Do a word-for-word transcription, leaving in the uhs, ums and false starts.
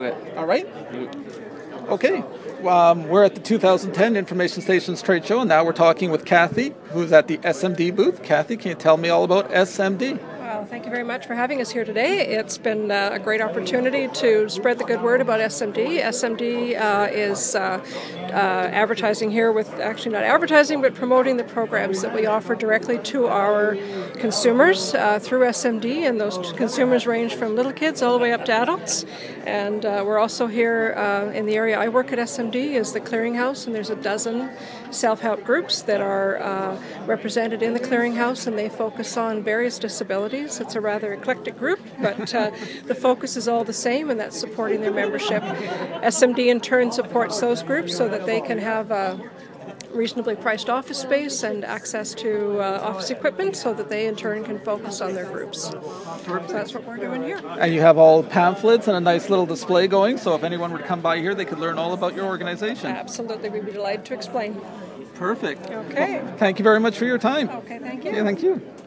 All right. Okay. Um, we're at the two thousand ten Information Stations Trade Show, and now we're talking with Kathy, who's at the S M D booth. Kathy, can you tell me all about S M D? Well, thank you very much for having us here today. It's been uh, a great opportunity to spread the good word about S M D. S M D uh, is uh, uh, advertising here with, actually not advertising, but promoting the programs that we offer directly to our consumers uh, through S M D, and those consumers range from little kids all the way up to adults. And uh, we're also here uh, in the area I work at. S M D is the clearinghouse, and there's a dozen self-help groups that are uh, represented in the clearinghouse, and they focus on various disabilities. It's a rather eclectic group, but uh, the focus is all the same, and that's supporting their membership. S M D in turn supports those groups so that they can have a reasonably priced office space and access to uh, office equipment so that they in turn can focus on their groups. So that's what we're doing here. And you have all pamphlets and a nice little display going, so if anyone were to come by here, they could learn all about your organization. Absolutely. We'd be delighted to explain. Perfect. Okay. Well, thank you very much for your time. Okay, thank you. Yeah, thank you.